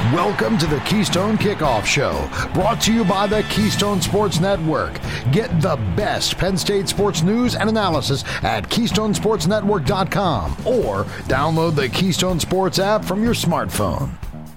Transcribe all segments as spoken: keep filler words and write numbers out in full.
Welcome to the Keystone Kickoff Show, brought to you by the Keystone Sports Network. Get the best Penn State sports news and analysis at keystone sports network dot com or download the Keystone Sports app from your smartphone.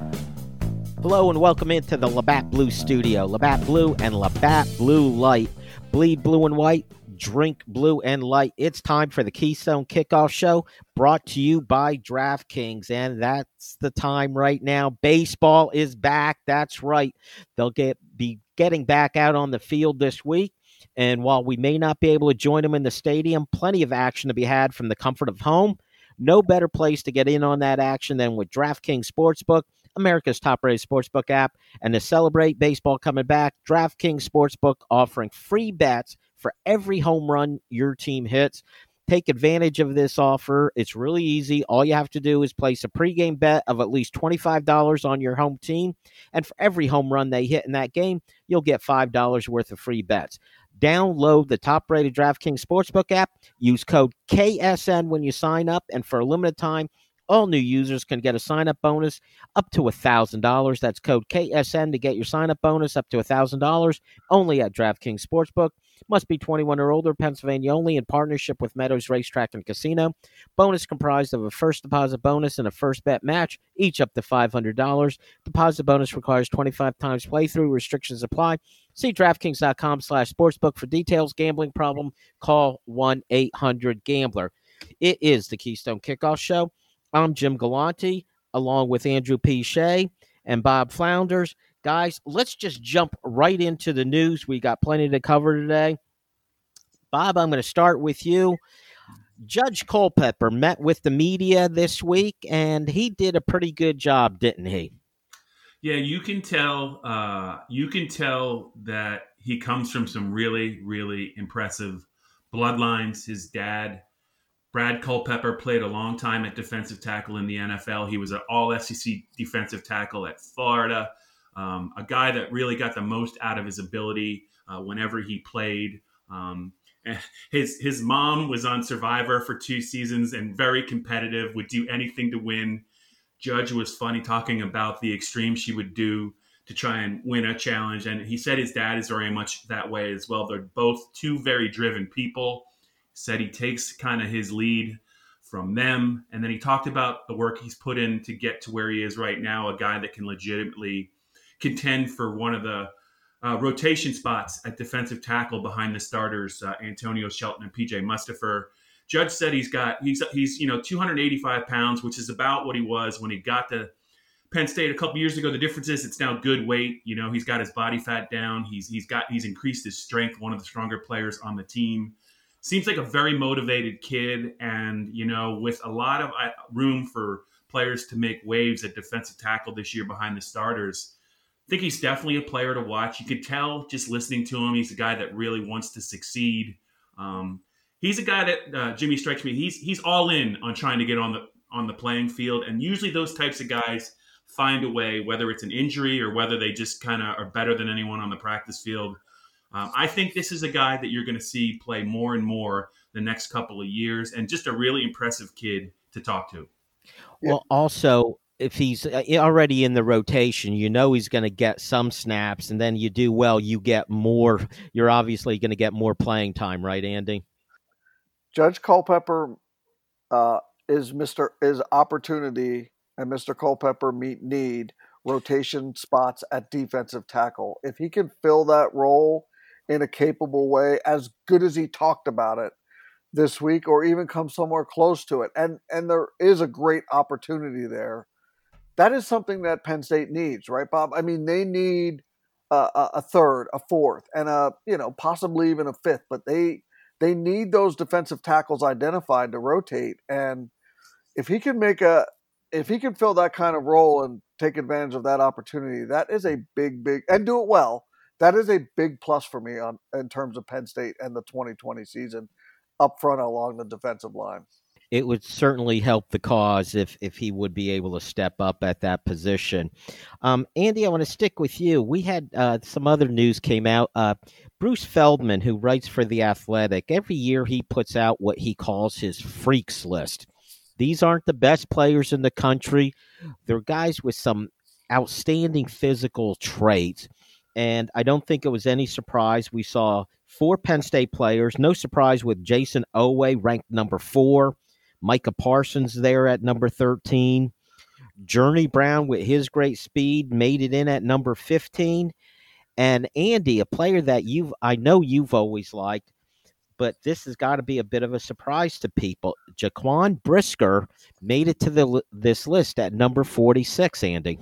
Hello and welcome into the Labatt Blue Studio. Labatt Blue and Labatt Blue Light. Bleed blue and white, drink blue and light. It's time for the Keystone Kickoff Show, brought to you by DraftKings, and that's the time right now. Baseball is back. That's right. They'll get be getting back out on the field this week, and while we may not be able to join them in the stadium, plenty of action to be had from the comfort of home. No better place to get in on that action than with DraftKings Sportsbook, America's top-rated sportsbook app. And to celebrate baseball coming back, DraftKings Sportsbook offering free bets for every home run your team hits. Take advantage of this offer. It's really easy. All you have to do is place a pregame bet of at least twenty-five dollars on your home team, and for every home run they hit in that game, you'll get five dollars worth of free bets. Download the top-rated DraftKings Sportsbook app. Use code K S N when you sign up, and for a limited time, all new users can get a sign-up bonus up to one thousand dollars. That's code K S N to get your sign-up bonus up to one thousand dollars only at DraftKings Sportsbook. Must be twenty-one or older, Pennsylvania only, in partnership with Meadows Racetrack and Casino. Bonus comprised of a first deposit bonus and a first bet match, each up to five hundred dollars. Deposit bonus requires twenty-five times playthrough. Restrictions apply. See DraftKings.com slash sportsbook for details. Gambling problem? Call one eight hundred gambler. It is the Keystone Kickoff Show. I'm Jim Galante, along with Andrew P. Shea and Bob Flounders. Guys, let's just jump right into the news. We got plenty to cover today. Bob, I'm going to start with you. Judge Culpepper met with the media this week, and he did a pretty good job, didn't he? Yeah, you can tell. Uh, you can tell that he comes from some really, really impressive bloodlines. His dad, Brad Culpepper, played a long time at defensive tackle in the N F L. He was an all-S E C defensive tackle at Florida. Um, a guy that really got the most out of his ability uh, whenever he played. Um, his his mom was on Survivor for two seasons and very competitive, would do anything to win. Judge was funny talking about the extreme she would do to try and win a challenge. And he said his dad is very much that way as well. They're both two very driven people. Said he takes kind of his lead from them. And then he talked about the work he's put in to get to where he is right now, a guy that can legitimately contend for one of the uh, rotation spots at defensive tackle behind the starters, uh, Antonio Shelton and P J Mustipher. Judge said he's got he's he's you know two hundred eighty-five pounds, which is about what he was when he got to Penn State a couple years ago. The difference is it's now good weight. You know, he's got his body fat down. He's he's got he's increased his strength. One of the stronger players on the team. Seems like a very motivated kid, and you know, with a lot of room for players to make waves at defensive tackle this year behind the starters. I think he's definitely a player to watch. You could tell just listening to him, he's a guy that really wants to succeed. Um, he's a guy that uh, Jimmy strikes me. He's he's all in on trying to get on the on the playing field, and usually those types of guys find a way, whether it's an injury or whether they just kind of are better than anyone on the practice field. Um, I think this is a guy that you're going to see play more and more the next couple of years, and just a really impressive kid to talk to. Well, also, if he's already in the rotation, you know he's going to get some snaps, and then you do well, you get more. You're obviously going to get more playing time, right, Andy? Judge Culpepper uh, is Mister is opportunity, and Mister Culpepper meet need rotation spots at defensive tackle. If he can fill that role in a capable way, as good as he talked about it this week, or even come somewhere close to it, and and there is a great opportunity there. That is something that Penn State needs, right, Bob? I mean, they need a, a third, a fourth, and a you know possibly even a fifth, but they they need those defensive tackles identified to rotate. And if he can make a if he can fill that kind of role and take advantage of that opportunity, that is a big, big and do it well. That is a big plus for me on in terms of Penn State and the twenty twenty season up front along the defensive line. It would certainly help the cause if if he would be able to step up at that position. Um, Andy, I want to stick with you. We had uh, some other news came out. Uh, Bruce Feldman, who writes for The Athletic, every year he puts out what he calls his freaks list. These aren't the best players in the country. They're guys with some outstanding physical traits. And I don't think it was any surprise. We saw four Penn State players. No surprise with Jason Owe ranked number four. Micah Parsons there at number thirteen. Journey Brown with his great speed made it in at number fifteen. And Andy, a player that you've I know you've always liked, but this has got to be a bit of a surprise to people. Jaquan Brisker made it to the this list at number forty-six, Andy.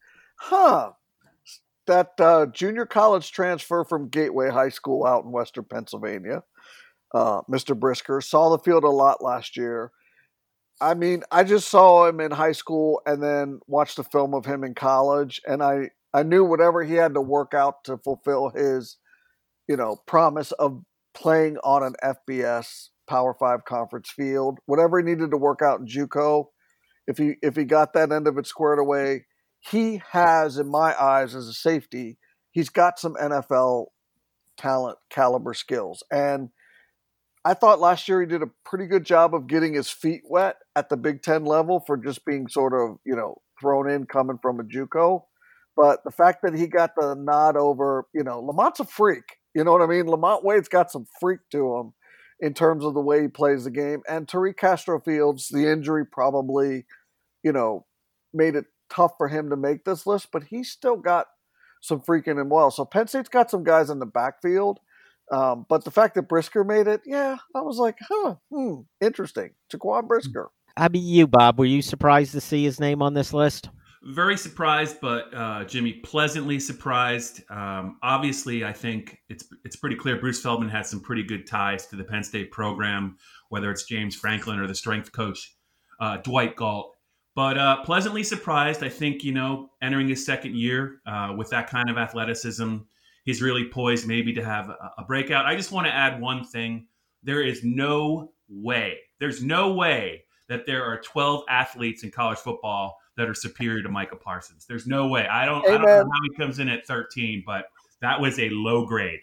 Huh. That uh, junior college transfer from Gateway High School out in Western Pennsylvania, uh, Mister Brisker, saw the field a lot last year. I mean, I just saw him in high school and then watched a film of him in college, and I, I knew whatever he had to work out to fulfill his, you know, promise of playing on an F B S Power Five conference field, whatever he needed to work out in JUCO, if he if he got that end of it squared away, he has, in my eyes, as a safety, he's got some N F L talent caliber skills. And I thought last year he did a pretty good job of getting his feet wet at the Big Ten level for just being sort of, you know, thrown in coming from a JUCO. But the fact that he got the nod over, you know, Lamont's a freak. You know what I mean? Lamont Wade's got some freak to him in terms of the way he plays the game. And Tariq Castro-Fields, the injury probably, you know, made it tough for him to make this list, but he's still got some freak in him well. So Penn State's got some guys in the backfield. Um, but the fact that Brisker made it, yeah, I was like, huh, hmm, interesting. Jaquan Brisker. How about you, Bob? Were you surprised to see his name on this list? Very surprised, but uh, Jimmy, pleasantly surprised. Um, obviously, I think it's it's pretty clear Bruce Feldman has some pretty good ties to the Penn State program, whether it's James Franklin or the strength coach, uh, Dwight Galt. But uh, pleasantly surprised. I think, you know, entering his second year uh, with that kind of athleticism, he's really poised maybe to have a, a breakout. I just want to add one thing. There is no way, there's no way that there are twelve athletes in college football that are superior to Micah Parsons. There's no way. I don't, I don't know how he comes in at thirteen, but that was a low grade.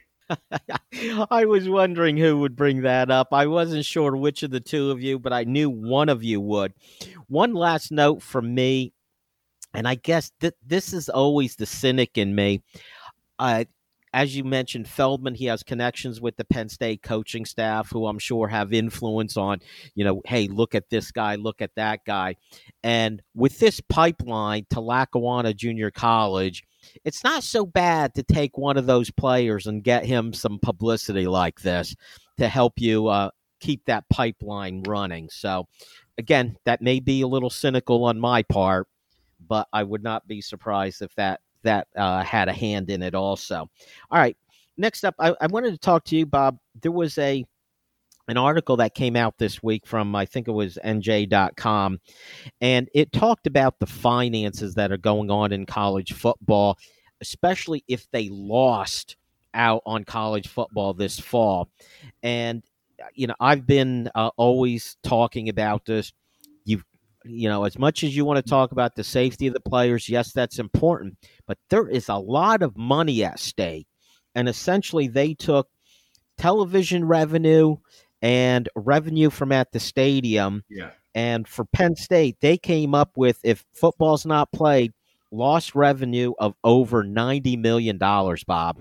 I was wondering who would bring that up. I wasn't sure which of the two of you, but I knew one of you would. One last note from me, and I guess th- this is always the cynic in me. Uh, as you mentioned, Feldman, he has connections with the Penn State coaching staff who I'm sure have influence on, you know, hey, look at this guy, look at that guy. And with this pipeline to Lackawanna Junior College, it's not so bad to take one of those players and get him some publicity like this to help you uh, keep that pipeline running. So, again, that may be a little cynical on my part, but I would not be surprised if that that uh, had a hand in it also. All right, next up, I, I wanted to talk to you, Bob. There was a an article that came out this week from, I think it was N J dot com, and it talked about the finances that are going on in college football, especially if they lost out on college football this fall. And, you know, I've been uh, always talking about this. You've You know, as much as you want to talk about the safety of the players, yes, that's important, but there is a lot of money at stake. And essentially they took television revenue and revenue from at the stadium. Yeah. And for Penn State, they came up with, if football's not played, lost revenue of over ninety million dollars, Bob.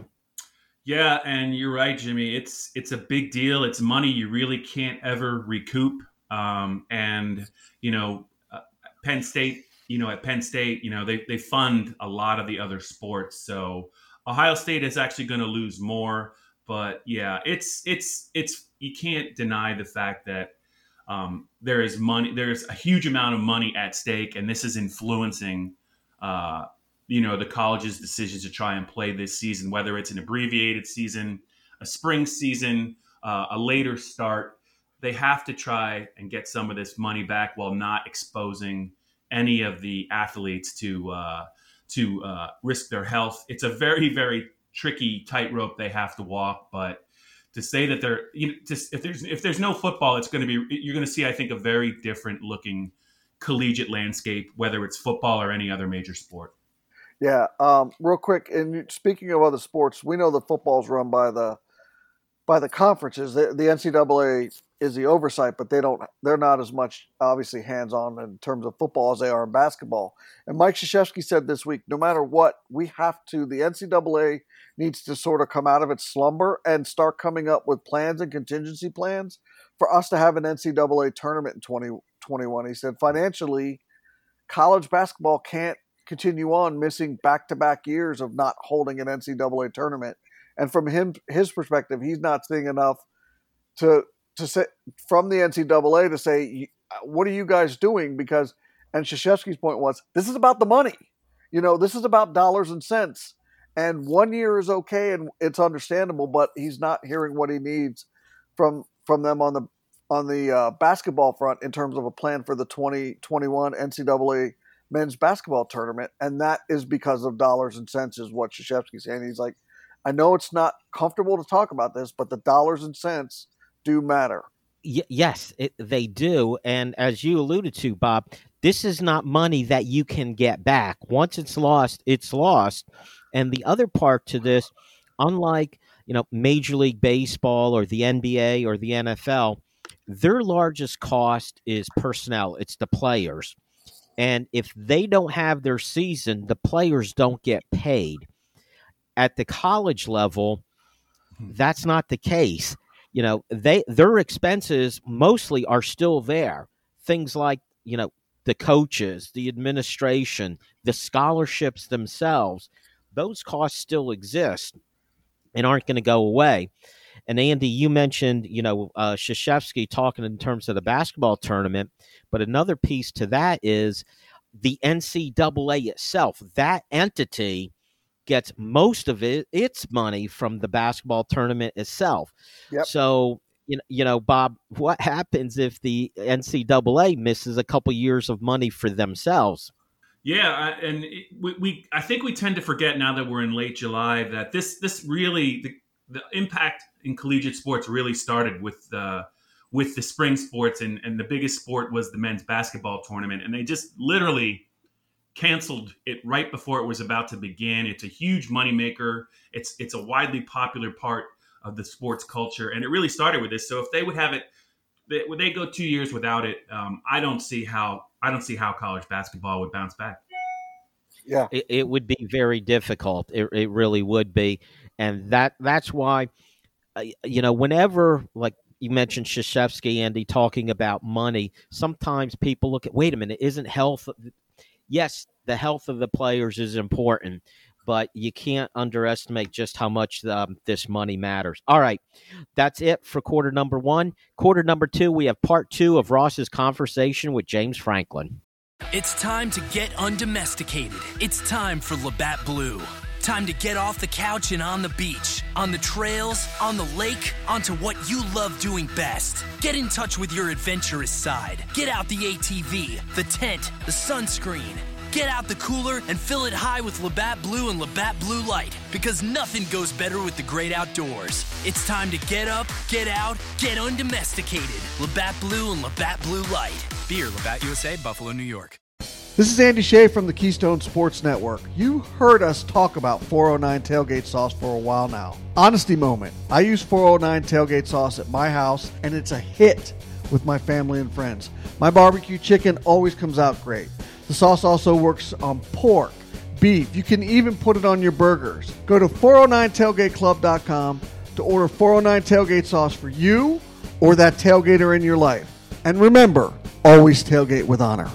Yeah, and you're right, Jimmy. It's it's a big deal. It's money you really can't ever recoup. Um, and, you know, uh, Penn State, you know, at Penn State, you know, they, they fund a lot of the other sports. So Ohio State is actually going to lose more. But, yeah, it's it's it's you can't deny the fact that um, there is money. There's a huge amount of money at stake. And this is influencing, uh, you know, the college's decisions to try and play this season, whether it's an abbreviated season, a spring season, uh, a later start. They have to try and get some of this money back while not exposing any of the athletes to uh, to uh, risk their health. It's a very, very tricky tightrope they have to walk. But to say that they're, you know, just if there's if there's no football, it's going to be you're going to see, I think, a very different looking collegiate landscape, whether it's football or any other major sport. Yeah, um, real quick. And speaking of other sports, we know that football's run by the by the conferences. The, the N C double A is the oversight, but they don't. They're not as much obviously hands-on in terms of football as they are in basketball. And Mike Krzyzewski said this week, no matter what, we have to. The N C double A needs to sort of come out of its slumber and start coming up with plans and contingency plans for us to have an N C double A tournament in twenty twenty-one. He said financially, college basketball can't continue on missing back-to-back years of not holding an N C double A tournament. And from him, his perspective, he's not seeing enough to to say from the N C double A to say, what are you guys doing? Because, and Krzyzewski's point was, this is about the money. You know, this is about dollars and cents. And one year is okay and it's understandable, but he's not hearing what he needs from from them on the on the uh, basketball front in terms of a plan for the twenty twenty-one N C double A men's basketball tournament. And that is because of dollars and cents is what Krzyzewski's saying. He's like, I know it's not comfortable to talk about this, but the dollars and cents do matter. Y- yes, it, they do. And as you alluded to, Bob, this is not money that you can get back. Once it's lost, it's lost. And the other part to this, unlike, you know, Major League Baseball or the N B A or the N F L, their largest cost is personnel. It's the players. And if they don't have their season, the players don't get paid. At the college level, that's not the case. You know, they their expenses mostly are still there. Things like, you know, the coaches, the administration, the scholarships themselves, those costs still exist and aren't going to go away. And Andy, you mentioned, you know, uh, Krzyzewski talking in terms of the basketball tournament, but another piece to that is the N C double A itself. That entity gets most of it, its money from the basketball tournament itself. Yep. So, you know, you know, Bob, what happens if the N C double A misses a couple years of money for themselves? Yeah, I, and it, we, we, I think we tend to forget now that we're in late July that this, this really, the, the impact in collegiate sports really started with uh, with the spring sports, and, and the biggest sport was the men's basketball tournament, and they just literally canceled it right before it was about to begin. It's a huge moneymaker. It's it's a widely popular part of the sports culture, and it really started with this. So if they would have it, they, would they go two years without it? Um, I don't see how I don't see how college basketball would bounce back. Yeah, it, it would be very difficult. It it really would be, and that that's why, uh, you know, whenever like you mentioned Krzyzewski, Andy, talking about money, sometimes people look at, wait a minute, isn't health? Yes, the health of the players is important, but you can't underestimate just how much um, this money matters. All right, that's it for quarter number one. Quarter number two, we have part two of Ross's conversation with James Franklin. It's time to get undomesticated. It's time for Labatt Blue. Time to get off the couch and on the beach, on the trails, on the lake, onto what you love doing best. Get in touch with your adventurous side. Get out the A T V, the tent, the sunscreen. Get out the cooler and fill it high with Labatt Blue and Labatt Blue Light, because nothing goes better with the great outdoors. It's time to get up, get out, get undomesticated. Labatt Blue and Labatt Blue Light. Beer, Labatt U S A, Buffalo, New York. This is Andy Shea from the Keystone Sports Network. You heard us talk about four oh nine Tailgate Sauce for a while now. Honesty moment. I use four oh nine Tailgate Sauce at my house, and it's a hit with my family and friends. My barbecue chicken always comes out great. The sauce also works on pork, beef. You can even put it on your burgers. Go to four oh nine tailgate club dot com to order four oh nine Tailgate Sauce for you or that tailgater in your life. And remember, always tailgate with honor.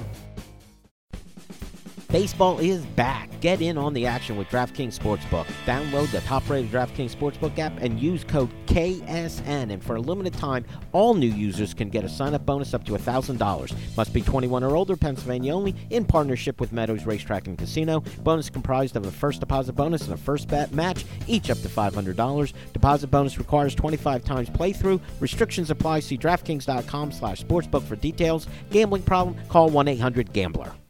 Baseball is back. Get in on the action with DraftKings Sportsbook. Download the top-rated DraftKings Sportsbook app and use code K S N. And for a limited time, all new users can get a sign-up bonus up to one thousand dollars. Must be twenty-one or older, Pennsylvania only, in partnership with Meadows Racetrack and Casino. Bonus comprised of a first deposit bonus and a first bet match, each up to five hundred dollars. Deposit bonus requires twenty-five times playthrough. Restrictions apply. See DraftKings dot com slash sportsbook for details. Gambling problem? Call one eight hundred gambler.